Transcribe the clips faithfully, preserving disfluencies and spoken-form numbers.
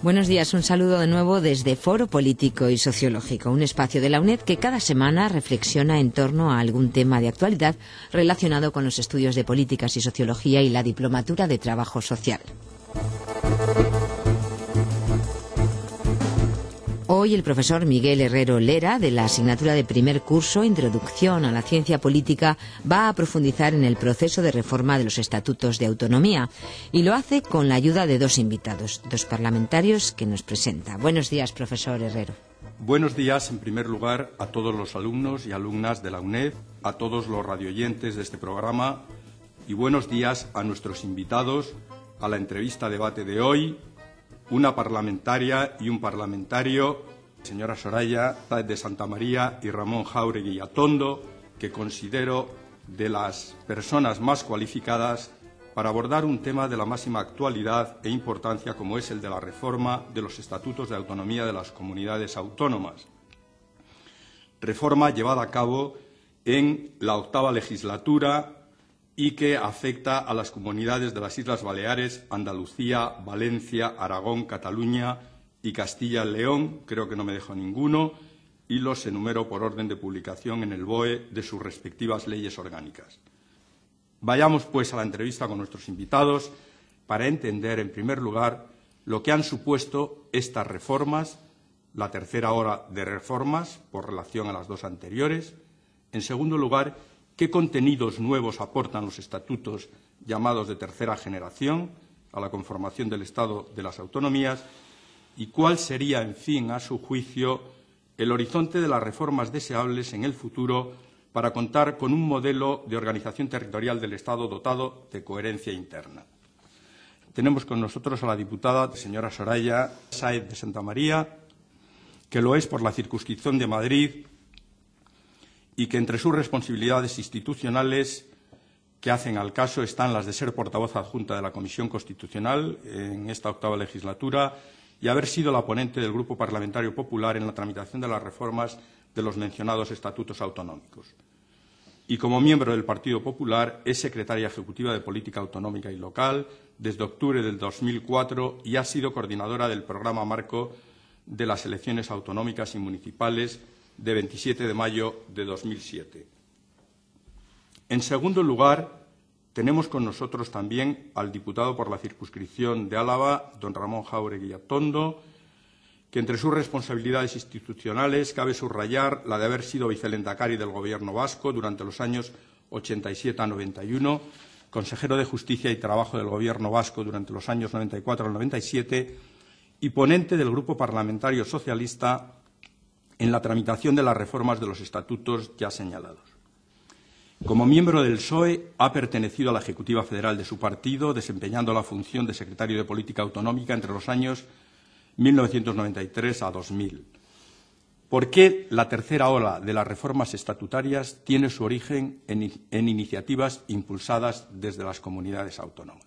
Buenos días, un saludo de nuevo desde Foro Político y Sociológico, un espacio de la UNED que cada semana reflexiona en torno a algún tema de actualidad relacionado con los estudios de políticas y sociología y la diplomatura de trabajo social. Hoy el profesor Miguel Herrero Lera, de la asignatura de primer curso Introducción a la Ciencia Política, va a profundizar en el proceso de reforma de los estatutos de autonomía y lo hace con la ayuda de dos invitados, dos parlamentarios que nos presenta. Buenos días, profesor Herrero. Buenos días, en primer lugar, a todos los alumnos y alumnas de la UNED, a todos los radioyentes de este programa y buenos días a nuestros invitados a la entrevista-debate de hoy, una parlamentaria y un parlamentario, señora Soraya Sáez de Santamaría y Ramón Jáuregui Atondo, que considero de las personas más cualificadas para abordar un tema de la máxima actualidad e importancia como es el de la reforma de los estatutos de autonomía de las comunidades autónomas. Reforma llevada a cabo en la octava legislatura y que afecta a las comunidades de las Islas Baleares, Andalucía, Valencia, Aragón, Cataluña y Castilla-León, creo que no me dejo ninguno, y los enumero por orden de publicación en el B O E de sus respectivas leyes orgánicas. Vayamos, pues, a la entrevista con nuestros invitados para entender, en primer lugar, lo que han supuesto estas reformas, la tercera ola de reformas, por relación a las dos anteriores. En segundo lugar, qué contenidos nuevos aportan los estatutos llamados de tercera generación a la conformación del Estado de las autonomías y cuál sería, en fin, a su juicio, el horizonte de las reformas deseables en el futuro para contar con un modelo de organización territorial del Estado dotado de coherencia interna. Tenemos con nosotros a la diputada señora Soraya Sáez de Santamaría, que lo es por la circunscripción de Madrid y que entre sus responsabilidades institucionales que hacen al caso están las de ser portavoz adjunta de la Comisión Constitucional en esta octava legislatura y haber sido la ponente del Grupo Parlamentario Popular en la tramitación de las reformas de los mencionados estatutos autonómicos. Y como miembro del Partido Popular es secretaria ejecutiva de Política Autonómica y Local desde octubre del dos mil cuatro y ha sido coordinadora del programa marco de las elecciones autonómicas y municipales de veintisiete de mayo de dos mil siete. En segundo lugar, tenemos con nosotros también al diputado por la circunscripción de Álava, don Ramón Jáuregui Atondo, que entre sus responsabilidades institucionales cabe subrayar la de haber sido vicelehendakari del Gobierno vasco durante los años ochenta y siete a noventa y uno, consejero de Justicia y Trabajo del Gobierno vasco durante los años noventa y cuatro al noventa y siete y ponente del Grupo Parlamentario Socialista en la tramitación de las reformas de los estatutos ya señalados. Como miembro del P S O E, ha pertenecido a la Ejecutiva Federal de su partido, desempeñando la función de secretario de Política Autonómica entre los años mil novecientos noventa y tres a dos mil. ¿Por qué la tercera ola de las reformas estatutarias tiene su origen en, en iniciativas impulsadas desde las comunidades autónomas?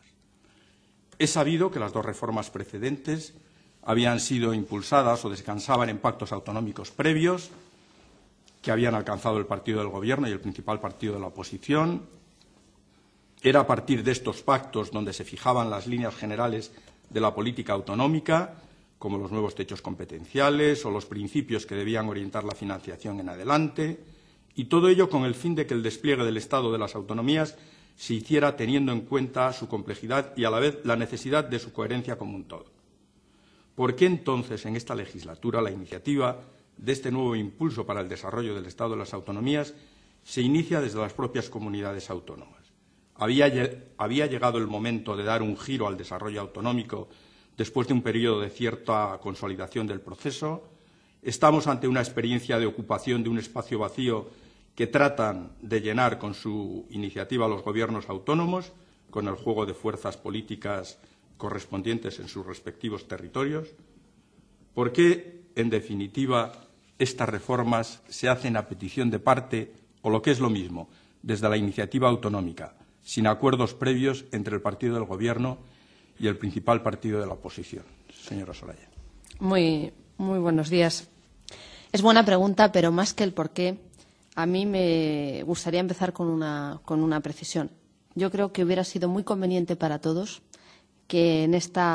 Es sabido que las dos reformas precedentes habían sido impulsadas o descansaban en pactos autonómicos previos que habían alcanzado el partido del Gobierno y el principal partido de la oposición. Era a partir de estos pactos donde se fijaban las líneas generales de la política autonómica, como los nuevos techos competenciales o los principios que debían orientar la financiación en adelante, y todo ello con el fin de que el despliegue del Estado de las autonomías se hiciera teniendo en cuenta su complejidad y a la vez la necesidad de su coherencia como un todo. ¿Por qué entonces en esta legislatura la iniciativa de este nuevo impulso para el desarrollo del Estado de las autonomías se inicia desde las propias comunidades autónomas? ¿Había, había llegado el momento de dar un giro al desarrollo autonómico después de un periodo de cierta consolidación del proceso? ¿Estamos ante una experiencia de ocupación de un espacio vacío que tratan de llenar con su iniciativa los gobiernos autónomos, con el juego de fuerzas políticas correspondientes en sus respectivos territorios? ¿Por qué, en definitiva, estas reformas se hacen a petición de parte, o lo que es lo mismo, desde la iniciativa autonómica, sin acuerdos previos entre el partido del Gobierno y el principal partido de la oposición? Señora Soraya. Muy, muy buenos días. Es buena pregunta, pero más que el por qué, a mí me gustaría empezar con una, con una precisión. Yo creo que hubiera sido muy conveniente para todos que en esta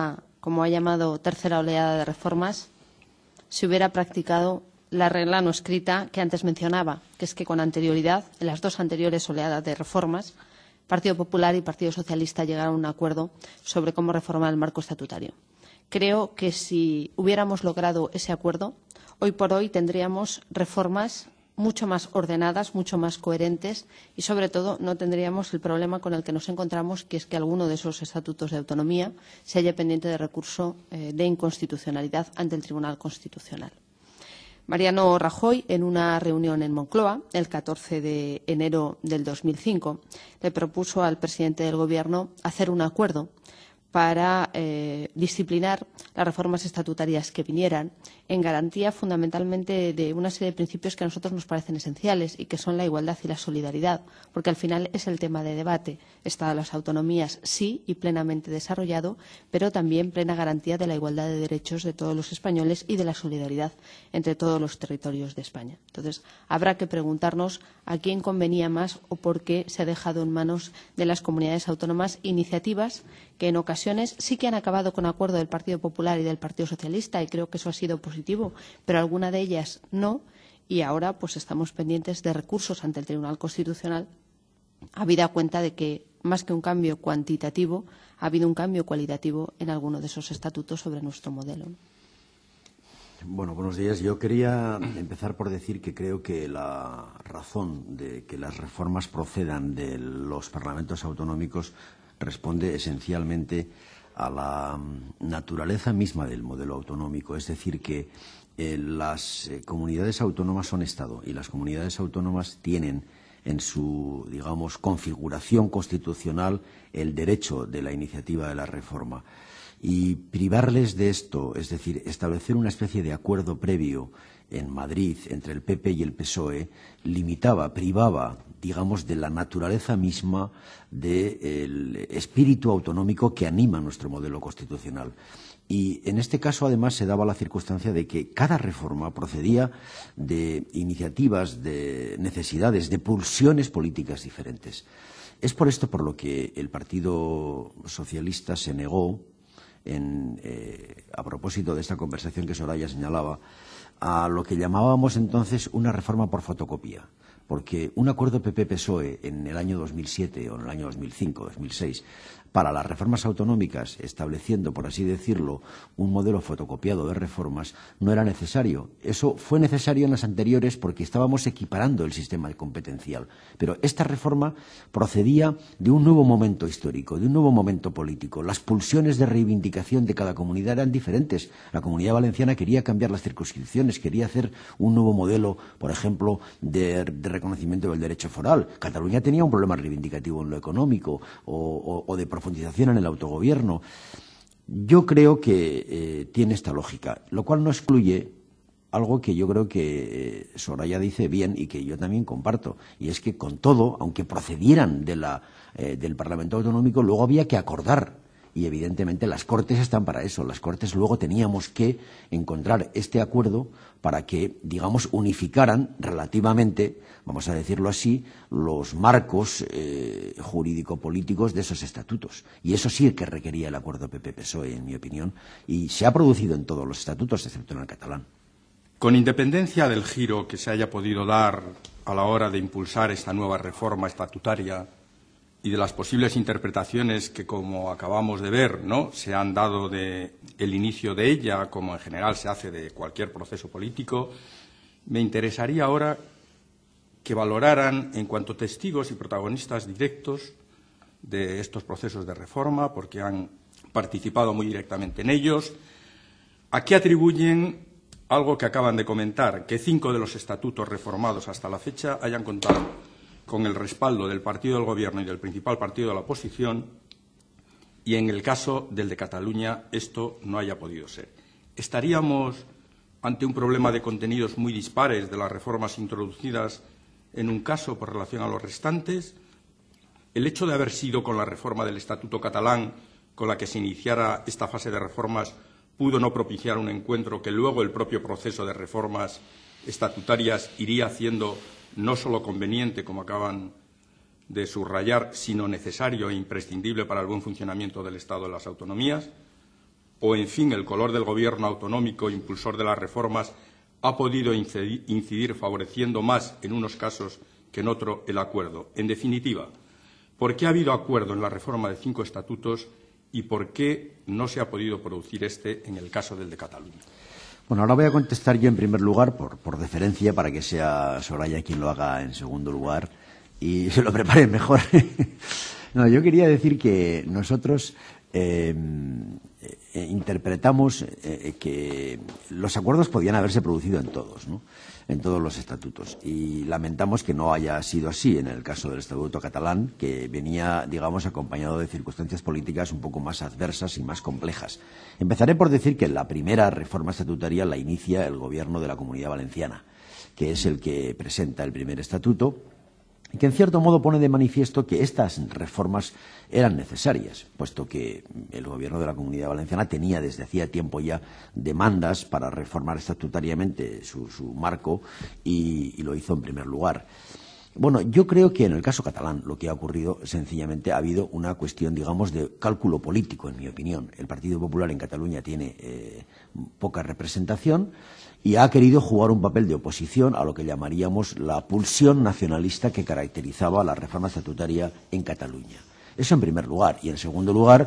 como ha llamado tercera oleada de reformas, se hubiera practicado la regla no escrita que antes mencionaba, que es que con anterioridad, en las dos anteriores oleadas de reformas, Partido Popular y Partido Socialista llegaron a un acuerdo sobre cómo reformar el marco estatutario. Creo que si hubiéramos logrado ese acuerdo, hoy por hoy tendríamos reformas mucho más ordenadas, mucho más coherentes y, sobre todo, no tendríamos el problema con el que nos encontramos, que es que alguno de esos estatutos de autonomía se halla pendiente de recurso eh, de inconstitucionalidad ante el Tribunal Constitucional. Mariano Rajoy, en una reunión en Moncloa, el catorce de enero del dos mil cinco, le propuso al presidente del Gobierno hacer un acuerdo para eh, disciplinar las reformas estatutarias que vinieran en garantía fundamentalmente de una serie de principios que a nosotros nos parecen esenciales y que son la igualdad y la solidaridad, porque al final es el tema de debate. Estado de las autonomías, sí, y plenamente desarrollado, pero también plena garantía de la igualdad de derechos de todos los españoles y de la solidaridad entre todos los territorios de España. Entonces, habrá que preguntarnos a quién convenía más o por qué se ha dejado en manos de las comunidades autónomas iniciativas que en ocasiones sí que han acabado con acuerdo del Partido Popular y del Partido Socialista, y creo que eso ha sido positivo, pero alguna de ellas no, y ahora pues estamos pendientes de recursos ante el Tribunal Constitucional, habida cuenta de que, más que un cambio cuantitativo, ha habido un cambio cualitativo en alguno de esos estatutos sobre nuestro modelo. Bueno, buenos días. Yo quería empezar por decir que creo que la razón de que las reformas procedan de los parlamentos autonómicos responde esencialmente a la naturaleza misma del modelo autonómico, es decir, que eh, las eh, comunidades autónomas son Estado y las comunidades autónomas tienen en su, digamos, configuración constitucional el derecho de la iniciativa de la reforma. Y privarles de esto, es decir, establecer una especie de acuerdo previo en Madrid entre el P P y el P S O E, limitaba, privaba, digamos, de la naturaleza misma del espíritu autonómico que anima nuestro modelo constitucional. Y en este caso, además, se daba la circunstancia de que cada reforma procedía de iniciativas, de necesidades, de pulsiones políticas diferentes. Es por esto por lo que el Partido Socialista se negó, en, eh, a propósito de esta conversación que Soraya señalaba, a lo que llamábamos entonces una reforma por fotocopia. Porque un acuerdo P P P S O E en el año dos mil siete o en el año dos mil cinco, dos mil seis, para las reformas autonómicas, estableciendo, por así decirlo, un modelo fotocopiado de reformas, no era necesario. Eso fue necesario en las anteriores porque estábamos equiparando el sistema competencial. Pero esta reforma procedía de un nuevo momento histórico, de un nuevo momento político. Las pulsiones de reivindicación de cada comunidad eran diferentes. La Comunidad Valenciana quería cambiar las circunscripciones, quería hacer un nuevo modelo, por ejemplo, de, de reconocimiento del derecho foral. Cataluña tenía un problema reivindicativo en lo económico o, o, o de profundización en el autogobierno. Yo creo que eh, tiene esta lógica, lo cual no excluye algo que yo creo que eh, Soraya dice bien y que yo también comparto, y es que con todo, aunque procedieran de la, eh, del Parlamento Autonómico, luego había que acordar. Y evidentemente las Cortes están para eso. Las Cortes luego teníamos que encontrar este acuerdo para que, digamos, unificaran relativamente, vamos a decirlo así, los marcos eh, jurídico-políticos de esos estatutos. Y eso sí que requería el acuerdo P P P S O E, en mi opinión, y se ha producido en todos los estatutos, excepto en el catalán. Con independencia del giro que se haya podido dar a la hora de impulsar esta nueva reforma estatutaria y de las posibles interpretaciones que, como acabamos de ver, ¿no?, se han dado de el inicio de ella, como en general se hace de cualquier proceso político, me interesaría ahora que valoraran, en cuanto testigos y protagonistas directos de estos procesos de reforma, porque han participado muy directamente en ellos, a qué atribuyen algo que acaban de comentar, que cinco de los estatutos reformados hasta la fecha hayan contado con el respaldo del partido del Gobierno y del principal partido de la oposición, y en el caso del de Cataluña esto no haya podido ser. ¿Estaríamos ante un problema de contenidos muy dispares de las reformas introducidas en un caso por relación a los restantes? ¿El hecho de haber sido con la reforma del Estatuto catalán con la que se iniciara esta fase de reformas pudo no propiciar un encuentro que luego el propio proceso de reformas estatutarias iría haciendo no solo conveniente, como acaban de subrayar, sino necesario e imprescindible para el buen funcionamiento del Estado de las autonomías? o, en fin, el color del Gobierno autonómico impulsor de las reformas ha podido incidir favoreciendo más en unos casos que en otros el acuerdo. En definitiva, ¿por qué ha habido acuerdo en la reforma de cinco estatutos y por qué no se ha podido producir este en el caso del de Cataluña? Bueno, ahora voy a contestar yo en primer lugar, por, por deferencia, para que sea Soraya quien lo haga en segundo lugar y se lo prepare mejor. No, yo quería decir que nosotros eh, eh, interpretamos eh, que los acuerdos podían haberse producido en todos, ¿no? En todos los estatutos. Y lamentamos que no haya sido así en el caso del Estatuto catalán, que venía, digamos, acompañado de circunstancias políticas un poco más adversas y más complejas. Empezaré por decir que la primera reforma estatutaria la inicia el Gobierno de la Comunidad Valenciana, que es el que presenta el primer estatuto, y que en cierto modo pone de manifiesto que estas reformas eran necesarias, puesto que el Gobierno de la Comunidad Valenciana tenía desde hacía tiempo ya demandas para reformar estatutariamente su, su marco y, y lo hizo en primer lugar. Bueno, yo creo que en el caso catalán lo que ha ocurrido sencillamente ha habido una cuestión, digamos, de cálculo político, en mi opinión. El Partido Popular en Cataluña tiene eh, poca representación y ha querido jugar un papel de oposición a lo que llamaríamos la pulsión nacionalista que caracterizaba la reforma estatutaria en Cataluña. Eso en primer lugar. Y en segundo lugar,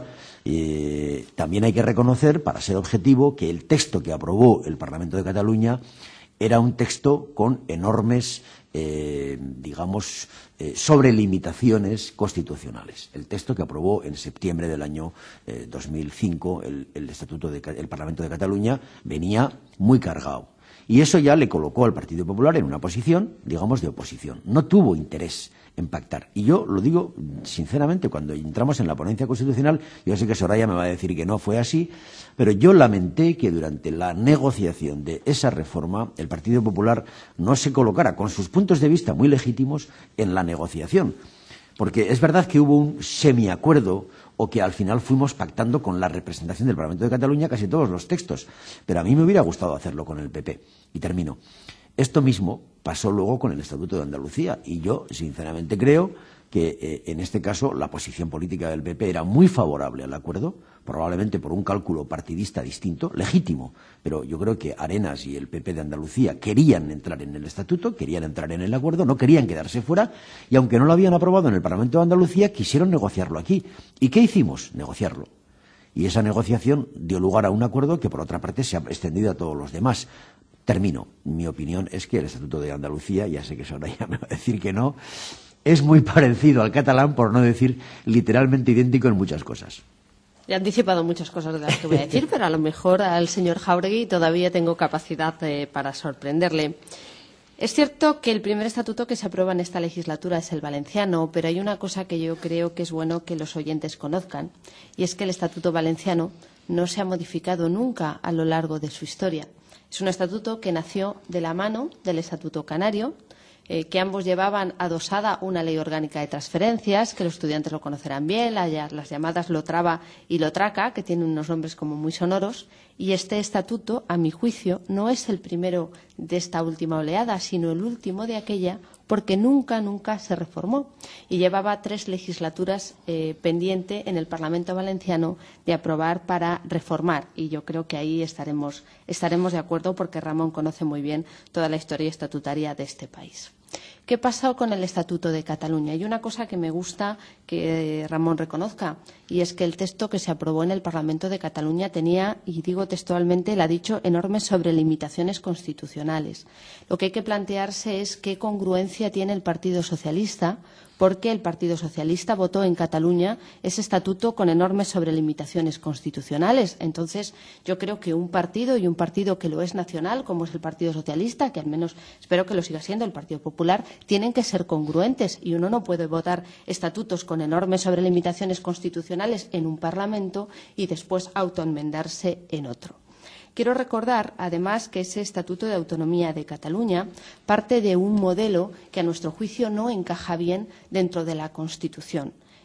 eh, también hay que reconocer, para ser objetivo, que el texto que aprobó el Parlamento de Cataluña era un texto con enormes, eh, digamos, eh, sobrelimitaciones constitucionales. El texto que aprobó en septiembre del año eh, dos mil cinco el, el Estatuto de, el Parlamento de Cataluña venía muy cargado. Y eso ya le colocó al Partido Popular en una posición, digamos, de oposición. No tuvo interés en pactar. Y yo lo digo sinceramente, cuando entramos en la ponencia constitucional, yo sé que Soraya me va a decir que no fue así, pero yo lamenté que durante la negociación de esa reforma el Partido Popular no se colocara, con sus puntos de vista muy legítimos, en la negociación. Porque es verdad que hubo un semiacuerdo o que al final fuimos pactando con la representación del Parlamento de Cataluña casi todos los textos. Pero a mí me hubiera gustado hacerlo con el P P. Y termino. Esto mismo pasó luego con el Estatuto de Andalucía y yo, sinceramente, creo que eh, en este caso la posición política del P P era muy favorable al acuerdo, probablemente por un cálculo partidista distinto, legítimo, pero yo creo que Arenas y el P P de Andalucía querían entrar en el Estatuto, querían entrar en el acuerdo, no querían quedarse fuera y aunque no lo habían aprobado en el Parlamento de Andalucía, quisieron negociarlo aquí. ¿Y qué hicimos? Negociarlo. Y esa negociación dio lugar a un acuerdo que, por otra parte, se ha extendido a todos los demás. Termino. Mi opinión es que el Estatuto de Andalucía, ya sé que Soraya me va a decir que no, es muy parecido al catalán, por no decir literalmente idéntico en muchas cosas. He anticipado muchas cosas de las que voy a decir, pero a lo mejor al señor Jáuregui todavía tengo capacidad eh, para sorprenderle. Es cierto que el primer estatuto que se aprueba en esta legislatura es el valenciano, pero hay una cosa que yo creo que es bueno que los oyentes conozcan, y es que el Estatuto valenciano no se ha modificado nunca a lo largo de su historia. Es un estatuto que nació de la mano del Estatuto Canario, eh, que ambos llevaban adosada una ley orgánica de transferencias, que los estudiantes lo conocerán bien, la, las llamadas Lotrava y Lotraca, que tienen unos nombres como muy sonoros, y este estatuto, a mi juicio, no es el primero de esta última oleada, sino el último de aquella, porque nunca, nunca se reformó. Y llevaba tres legislaturas eh, pendiente en el Parlamento valenciano de aprobar para reformar. Y yo creo que ahí estaremos, estaremos de acuerdo porque Ramón conoce muy bien toda la historia estatutaria de este país. ¿Qué pasó con el Estatuto de Cataluña? Y una cosa que me gusta que Ramón reconozca, y es que el texto que se aprobó en el Parlamento de Cataluña tenía, y digo textualmente, él ha dicho, enormes sobrelimitaciones constitucionales. Lo que hay que plantearse es qué congruencia tiene el Partido Socialista, porque el Partido Socialista votó en Cataluña ese estatuto con enormes sobrelimitaciones constitucionales. Entonces, yo creo que un partido, y un partido que lo es nacional, como es el Partido Socialista, que al menos espero que lo siga siendo el Partido Popular, tienen que ser congruentes y uno no puede votar estatutos con enormes sobrelimitaciones constitucionales en un Parlamento y después autoenmendarse en otro. Quiero recordar, además, que ese Estatuto de Autonomía de Cataluña parte de un modelo que, a nuestro juicio, no encaja bien dentro de la Constitución.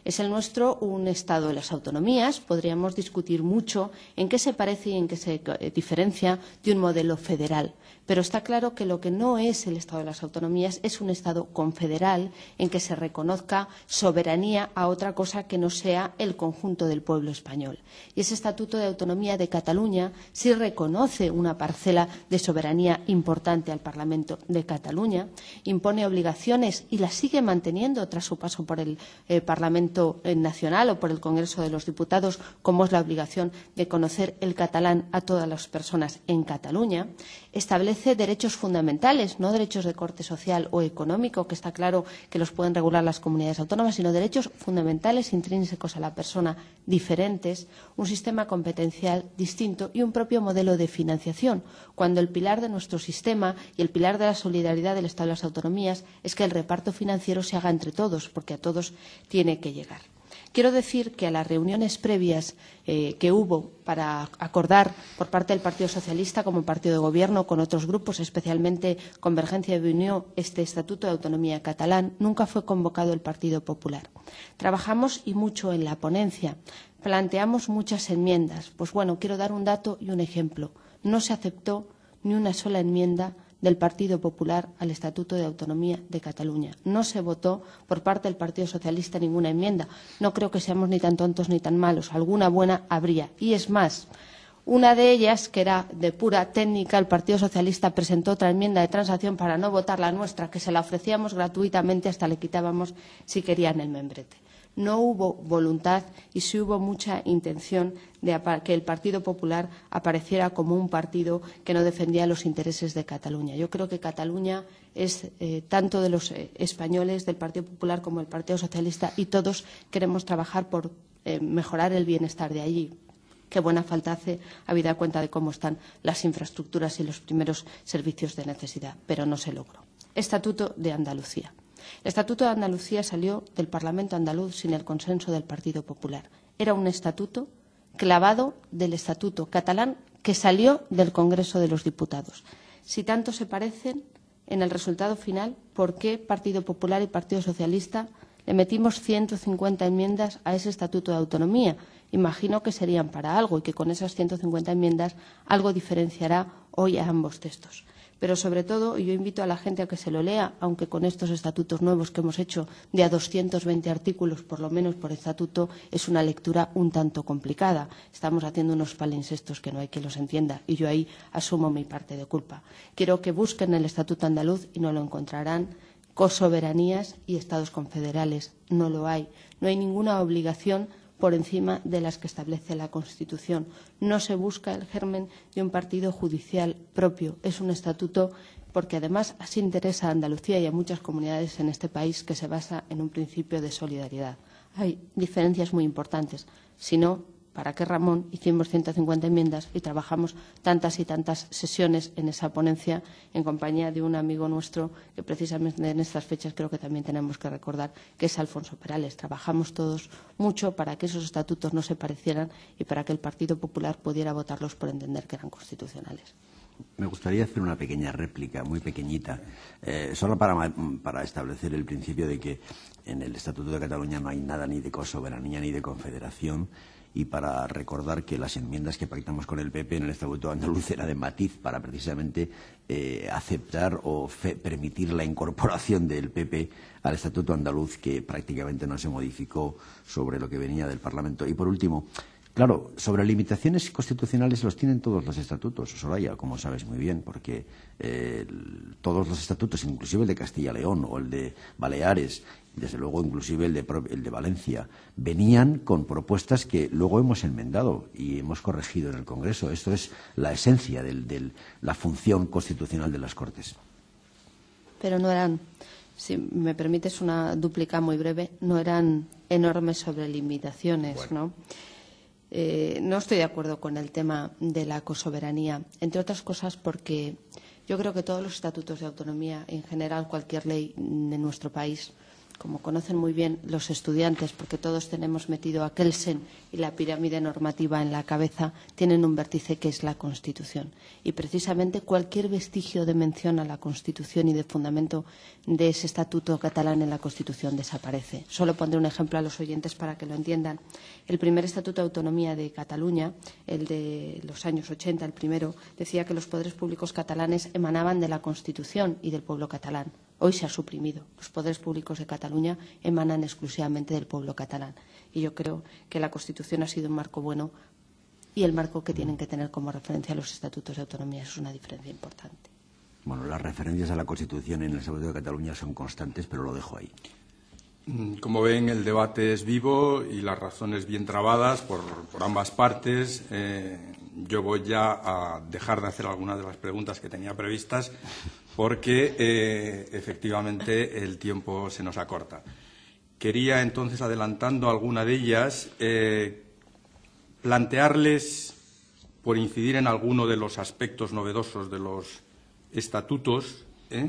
¿Es el nuestro un Estado de las autonomías? Podríamos discutir mucho en qué se parece y en qué se diferencia de un modelo federal. Pero está claro que lo que no es el Estado de las autonomías es un Estado confederal en que se reconozca soberanía a otra cosa que no sea el conjunto del pueblo español. Y ese Estatuto de Autonomía de Cataluña sí reconoce una parcela de soberanía importante al Parlamento de Cataluña, impone obligaciones y las sigue manteniendo tras su paso por el eh, Parlamento Nacional o por el Congreso de los Diputados, como es la obligación de conocer el catalán a todas las personas en Cataluña. Establece derechos fundamentales, no derechos de corte social o económico, que está claro que los pueden regular las comunidades autónomas, sino derechos fundamentales intrínsecos a la persona diferentes, un sistema competencial distinto y un propio modelo de financiación, cuando el pilar de nuestro sistema y el pilar de la solidaridad del Estado de las autonomías es que el reparto financiero se haga entre todos, porque a todos tiene que llegar. Quiero decir que a las reuniones previas eh, que hubo para acordar por parte del Partido Socialista como partido de gobierno con otros grupos, especialmente Convergencia y Unió, este Estatuto de Autonomía catalán, nunca fue convocado el Partido Popular. Trabajamos y mucho en la ponencia, planteamos muchas enmiendas. Pues bueno, quiero dar un dato y un ejemplo. No se aceptó ni una sola enmienda del Partido Popular al Estatuto de Autonomía de Cataluña. No se votó por parte del Partido Socialista ninguna enmienda. No creo que seamos ni tan tontos ni tan malos. Alguna buena habría. Y es más, una de ellas, que era de pura técnica, el Partido Socialista presentó otra enmienda de transacción para no votar la nuestra, que se la ofrecíamos gratuitamente, hasta le quitábamos si querían el membrete. No hubo voluntad y sí hubo mucha intención de que el Partido Popular apareciera como un partido que no defendía los intereses de Cataluña. Yo creo que Cataluña es eh, tanto de los eh, españoles, del Partido Popular como del Partido Socialista, y todos queremos trabajar por eh, mejorar el bienestar de allí. Qué buena falta hace, habida cuenta de cómo están las infraestructuras y los primeros servicios de necesidad, pero no se logró. Estatuto de Andalucía. El Estatuto de Andalucía salió del Parlamento andaluz sin el consenso del Partido Popular. Era un estatuto clavado del Estatuto catalán que salió del Congreso de los Diputados. Si tanto se parecen en el resultado final, ¿por qué Partido Popular y Partido Socialista le metimos ciento cincuenta enmiendas a ese Estatuto de Autonomía? Imagino que serían para algo y que con esas ciento cincuenta enmiendas algo diferenciará hoy a ambos textos. Pero sobre todo, yo invito a la gente a que se lo lea, aunque con estos estatutos nuevos que hemos hecho de a doscientos veinte artículos, por lo menos por estatuto, es una lectura un tanto complicada. Estamos haciendo unos palinsestos que no hay quien los entienda y yo ahí asumo mi parte de culpa. Quiero que busquen el Estatuto andaluz y no lo encontrarán. Cosoberanías y estados confederales. No lo hay. No hay ninguna obligación por encima de las que establece la Constitución. No se busca el germen de un partido judicial propio. Es un estatuto porque además así interesa a Andalucía y a muchas comunidades en este país, que se basa en un principio de solidaridad. Hay diferencias muy importantes. Si no, ¿para qué, Ramón, hicimos ciento cincuenta enmiendas y trabajamos tantas y tantas sesiones en esa ponencia en compañía de un amigo nuestro que precisamente en estas fechas creo que también tenemos que recordar, que es Alfonso Perales? Trabajamos todos mucho para que esos estatutos no se parecieran y para que el Partido Popular pudiera votarlos por entender que eran constitucionales. Me gustaría hacer una pequeña réplica, muy pequeñita, eh, solo para, para establecer el principio de que en el Estatuto de Cataluña no hay nada ni de cosoberanía ni de confederación, y para recordar que las enmiendas que pactamos con el P P en el Estatuto andaluz era de matiz para precisamente eh, aceptar o fe, permitir la incorporación del P P al Estatuto andaluz, que prácticamente no se modificó sobre lo que venía del Parlamento. Y por último, claro, sobre limitaciones constitucionales los tienen todos los estatutos, Soraya, como sabes muy bien, porque eh, todos los estatutos, inclusive el de Castilla y León o el de Baleares, desde luego inclusive el de, el de Valencia, venían con propuestas que luego hemos enmendado y hemos corregido en el Congreso. Esto es la esencia de del, la función constitucional de las Cortes. Pero no eran, si me permites una dúplica muy breve, no eran enormes sobrelimitaciones, bueno. ¿no? Eh, no estoy de acuerdo con el tema de la cosoberanía, entre otras cosas porque yo creo que todos los estatutos de autonomía, en general cualquier ley de nuestro país, como conocen muy bien los estudiantes, porque todos tenemos metido a Kelsen y la pirámide normativa en la cabeza, tienen un vértice que es la Constitución. Y precisamente cualquier vestigio de mención a la Constitución y de fundamento de ese estatuto catalán en la Constitución desaparece. Solo pondré un ejemplo a los oyentes para que lo entiendan. El primer Estatuto de Autonomía de Cataluña, el de los años ochenta, el primero, decía que los poderes públicos catalanes emanaban de la Constitución y del pueblo catalán. Hoy se ha suprimido. Los poderes públicos de Cataluña emanan exclusivamente del pueblo catalán. Y yo creo que la Constitución ha sido un marco bueno y el marco que tienen que tener como referencia los estatutos de autonomía es una diferencia importante. Bueno, las referencias a la Constitución en el Estatuto de Cataluña son constantes, pero lo dejo ahí. Como ven, el debate es vivo y las razones bien trabadas por, por ambas partes. Eh, yo voy ya a dejar de hacer algunas de las preguntas que tenía previstas porque eh, efectivamente el tiempo se nos acorta. Quería entonces, adelantando alguna de ellas, eh, plantearles, por incidir en alguno de los aspectos novedosos de los estatutos, ¿eh?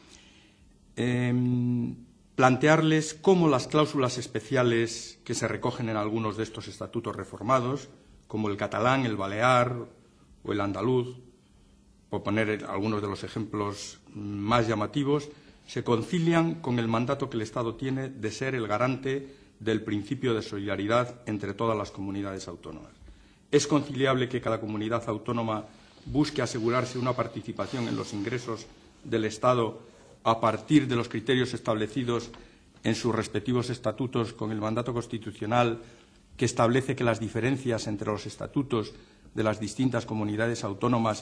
Eh, plantearles cómo las cláusulas especiales que se recogen en algunos de estos estatutos reformados, como el catalán, el balear o el andaluz, por poner algunos de los ejemplos más llamativos, se concilian con el mandato que el Estado tiene de ser el garante del principio de solidaridad entre todas las comunidades autónomas. ¿Es conciliable que cada comunidad autónoma busque asegurarse una participación en los ingresos del Estado a partir de los criterios establecidos en sus respectivos estatutos con el mandato constitucional que establece que las diferencias entre los estatutos de las distintas comunidades autónomas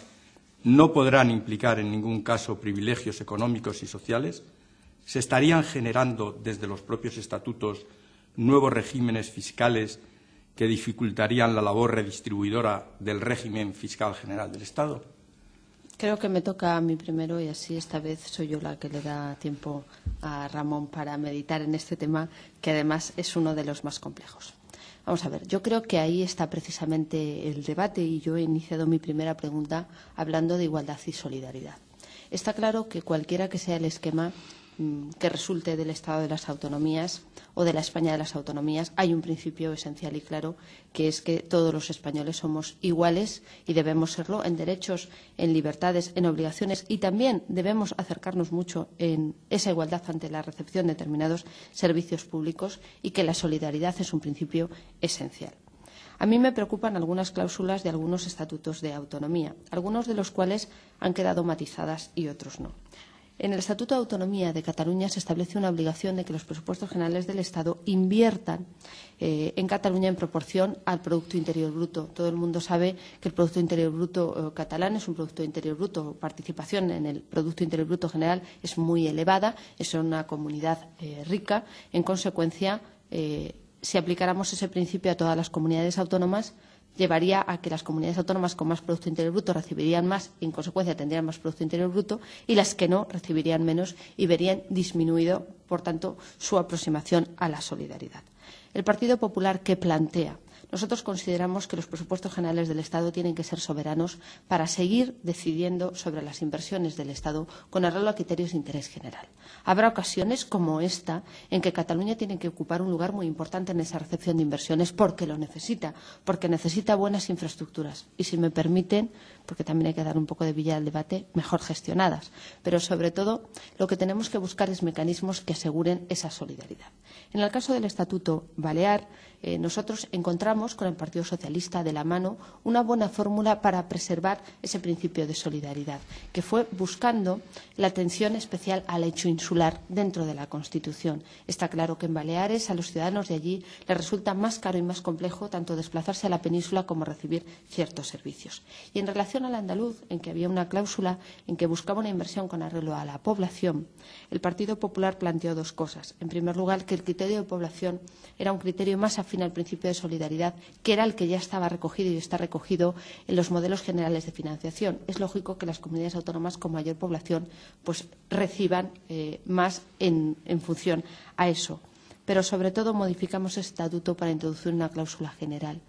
no podrán implicar en ningún caso privilegios económicos y sociales? ¿Se estarían generando desde los propios estatutos nuevos regímenes fiscales que dificultarían la labor redistribuidora del régimen fiscal general del Estado? Creo que me toca a mí primero y así esta vez soy yo la que le da tiempo a Ramón para meditar en este tema, que además es uno de los más complejos. Vamos a ver, yo creo que ahí está precisamente el debate y yo he iniciado mi primera pregunta hablando de igualdad y solidaridad. Está claro que cualquiera que sea el esquema mmm, que resulte del Estado de las Autonomías o de la España de las Autonomías, hay un principio esencial y claro, que es que todos los españoles somos iguales y debemos serlo en derechos, en libertades, en obligaciones y también debemos acercarnos mucho en esa igualdad ante la recepción de determinados servicios públicos y que la solidaridad es un principio esencial. A mí me preocupan algunas cláusulas de algunos estatutos de autonomía, algunos de los cuales han quedado matizadas y otros no. En el Estatuto de Autonomía de Cataluña se establece una obligación de que los presupuestos generales del Estado inviertan eh, en Cataluña en proporción al Producto Interior Bruto. Todo el mundo sabe que el Producto Interior Bruto eh, catalán es un Producto Interior Bruto, participación en el Producto Interior Bruto general es muy elevada, es una comunidad eh, rica. En consecuencia, eh, si aplicáramos ese principio a todas las comunidades autónomas, llevaría a que las comunidades autónomas con más Producto Interior Bruto recibirían más y, en consecuencia, tendrían más Producto Interior Bruto y las que no recibirían menos y verían disminuido, por tanto, su aproximación a la solidaridad. El Partido Popular, ¿qué plantea? Nosotros consideramos que los presupuestos generales del Estado tienen que ser soberanos para seguir decidiendo sobre las inversiones del Estado con arreglo a criterios de interés general. Habrá ocasiones como esta en que Cataluña tiene que ocupar un lugar muy importante en esa recepción de inversiones porque lo necesita, porque necesita buenas infraestructuras y, si me permiten, porque también hay que dar un poco de villa al debate, mejor gestionadas. Pero, sobre todo, lo que tenemos que buscar es mecanismos que aseguren esa solidaridad. En el caso del Estatuto Balear, eh, nosotros encontramos con el Partido Socialista de la mano una buena fórmula para preservar ese principio de solidaridad, que fue buscando la atención especial al hecho insular dentro de la Constitución. Está claro que en Baleares a los ciudadanos de allí les resulta más caro y más complejo tanto desplazarse a la península como recibir ciertos servicios. Y en relación al andaluz, en que había una cláusula en que buscaba una inversión con arreglo a la población, el Partido Popular planteó dos cosas. En primer lugar, que el criterio de población era un criterio más afín al principio de solidaridad, que era el que ya estaba recogido y está recogido en los modelos generales de financiación. Es lógico que las comunidades autónomas con mayor población pues, reciban eh, más en, en función a eso. Pero, sobre todo, modificamos el estatuto para introducir una cláusula general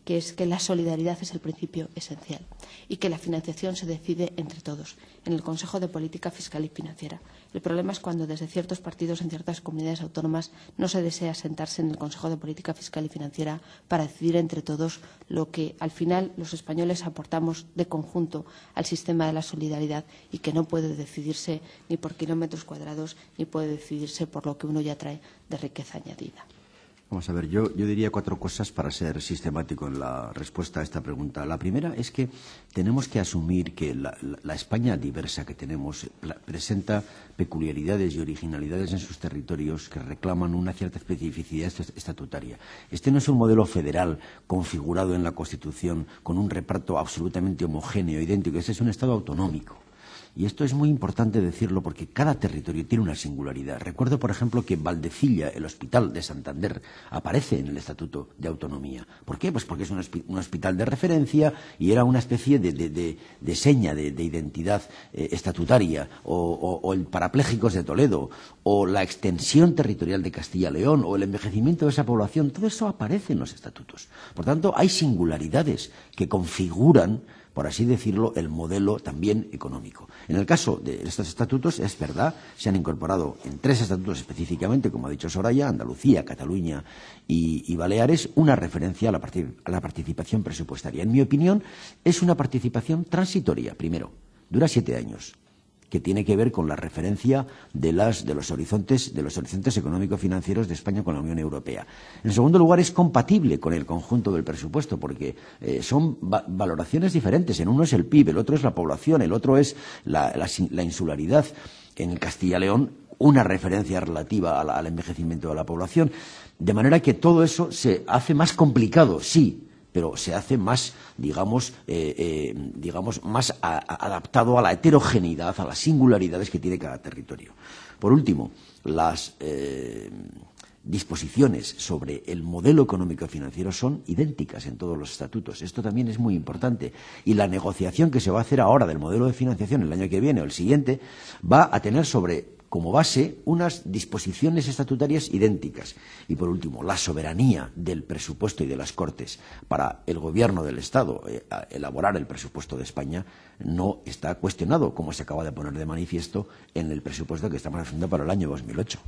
que es que la solidaridad es el principio esencial y que la financiación se decide entre todos, en el Consejo de Política Fiscal y Financiera. El problema es cuando desde ciertos partidos en ciertas comunidades autónomas no se desea sentarse en el Consejo de Política Fiscal y Financiera para decidir entre todos lo que al final los españoles aportamos de conjunto al sistema de la solidaridad y que no puede decidirse ni por kilómetros cuadrados ni puede decidirse por lo que uno ya trae de riqueza añadida. Vamos a ver, yo, yo diría cuatro cosas para ser sistemático en la respuesta a esta pregunta. La primera es que tenemos que asumir que la, la, la España diversa que tenemos la, presenta peculiaridades y originalidades en sus territorios que reclaman una cierta especificidad estatutaria. Este no es un modelo federal configurado en la Constitución con un reparto absolutamente homogéneo, idéntico. Este es un Estado autonómico. Y esto es muy importante decirlo porque cada territorio tiene una singularidad. Recuerdo, por ejemplo, que Valdecilla, el Hospital de Santander, aparece en el Estatuto de Autonomía. ¿Por qué? Pues porque es un, un hospital de referencia y era una especie de, de, de, de seña de, de identidad eh, estatutaria. O, o, o el Parapléjicos de Toledo, o la extensión territorial de Castilla-León, o el envejecimiento de esa población. Todo eso aparece en los estatutos. Por tanto, hay singularidades que configuran, por así decirlo, el modelo también económico. En el caso de estos estatutos, es verdad, se han incorporado en tres estatutos específicamente, como ha dicho Soraya, Andalucía, Cataluña y, y Baleares, una referencia a la, a la participación presupuestaria. En mi opinión, es una participación transitoria, primero, dura siete años, que tiene que ver con la referencia de, las, de los horizontes, de los horizontes económico-financieros de España con la Unión Europea. En segundo lugar, es compatible con el conjunto del presupuesto, porque eh, son va valoraciones diferentes. En uno es el P I B, el otro es la población, el otro es la, la, la insularidad. En Castilla-León, una referencia relativa a la, al envejecimiento de la población. De manera que todo eso se hace más complicado, sí, pero se hace más, digamos, eh, eh, digamos más a, a, adaptado a la heterogeneidad, a las singularidades que tiene cada territorio. Por último, las eh, disposiciones sobre el modelo económico y financiero son idénticas en todos los estatutos. Esto también es muy importante. Y la negociación que se va a hacer ahora del modelo de financiación el año que viene o el siguiente va a tener sobre como base unas disposiciones estatutarias idénticas. Y, por último, la soberanía del presupuesto y de las Cortes para el Gobierno del Estado eh, elaborar el presupuesto de España no está cuestionado, como se acaba de poner de manifiesto en el presupuesto que estamos haciendo para el año dos mil ocho.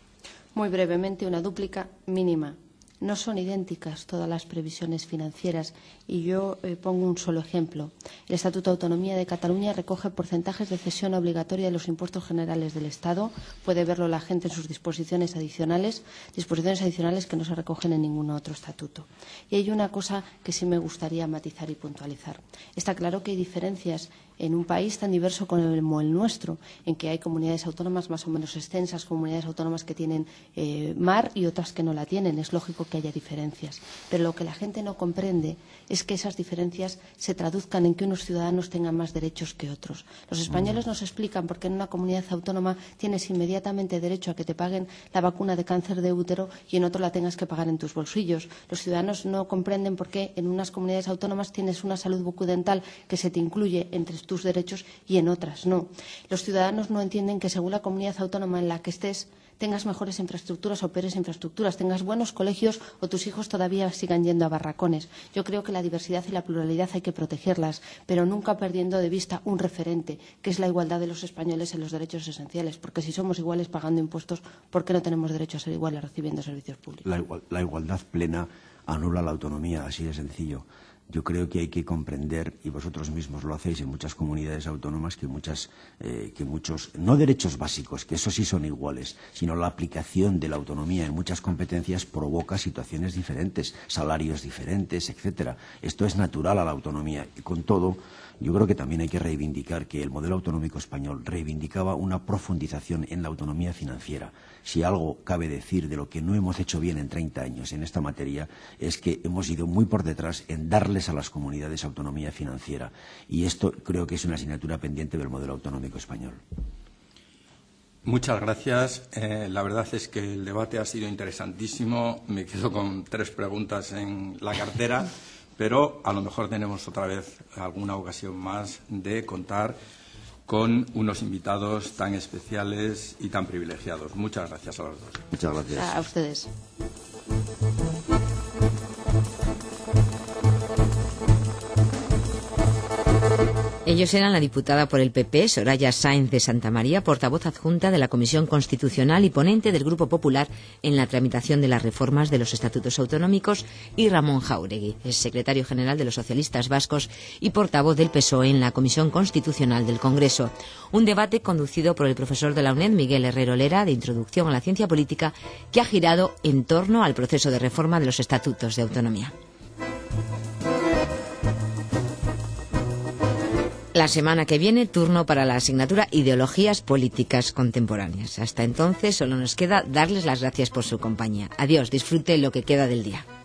Muy brevemente, una dúplica mínima. No son idénticas todas las previsiones financieras y yo eh, pongo un solo ejemplo. El Estatuto de Autonomía de Cataluña recoge porcentajes de cesión obligatoria de los impuestos generales del Estado. Puede verlo la gente en sus disposiciones adicionales, disposiciones adicionales que no se recogen en ningún otro estatuto. Y hay una cosa que sí me gustaría matizar y puntualizar. Está claro que hay diferencias en un país tan diverso como el nuestro, en que hay comunidades autónomas más o menos extensas, comunidades autónomas que tienen eh, mar y otras que no la tienen. Es lógico que haya diferencias. Pero lo que la gente no comprende es que esas diferencias se traduzcan en que unos ciudadanos tengan más derechos que otros. Los españoles nos explican por qué en una comunidad autónoma tienes inmediatamente derecho a que te paguen la vacuna de cáncer de útero y en otro la tengas que pagar en tus bolsillos. Los ciudadanos no comprenden por qué en unas comunidades autónomas tienes una salud bucodental que se te incluye entre tus derechos y en otras no. Los ciudadanos no entienden que según la comunidad autónoma en la que estés tengas mejores infraestructuras o peores infraestructuras, tengas buenos colegios o tus hijos todavía sigan yendo a barracones. Yo creo que la diversidad y la pluralidad hay que protegerlas, pero nunca perdiendo de vista un referente, que es la igualdad de los españoles en los derechos esenciales, porque si somos iguales pagando impuestos, ¿por qué no tenemos derecho a ser iguales recibiendo servicios públicos? La, igual, la igualdad plena anula la autonomía, así de sencillo. Yo creo que hay que comprender, y vosotros mismos lo hacéis en muchas comunidades autónomas, que, muchas, eh, que muchos, no derechos básicos, que eso sí son iguales, sino la aplicación de la autonomía en muchas competencias provoca situaciones diferentes, salarios diferentes, etcétera. Esto es natural a la autonomía. Y con todo, yo creo que también hay que reivindicar que el modelo autonómico español reivindicaba una profundización en la autonomía financiera. Si algo cabe decir de lo que no hemos hecho bien en treinta años en esta materia es que hemos ido muy por detrás en darles a las comunidades autonomía financiera. Y esto creo que es una asignatura pendiente del modelo autonómico español. Muchas gracias. Eh, la verdad es que el debate ha sido interesantísimo. Me quedo con tres preguntas en la cartera, pero a lo mejor tenemos otra vez alguna ocasión más de contar con unos invitados tan especiales y tan privilegiados. Muchas gracias a los dos. Muchas gracias. A ustedes. Ellos eran la diputada por el P P, Soraya Sáenz de Santamaría, portavoz adjunta de la Comisión Constitucional y ponente del Grupo Popular en la tramitación de las reformas de los estatutos autonómicos, y Ramón Jáuregui, el secretario general de los socialistas vascos y portavoz del P S O E en la Comisión Constitucional del Congreso. Un debate conducido por el profesor de la UNED, Miguel Herrero Lera, de Introducción a la Ciencia Política, que ha girado en torno al proceso de reforma de los estatutos de autonomía. La semana que viene, turno para la asignatura Ideologías Políticas Contemporáneas. Hasta entonces, solo nos queda darles las gracias por su compañía. Adiós, disfrute lo que queda del día.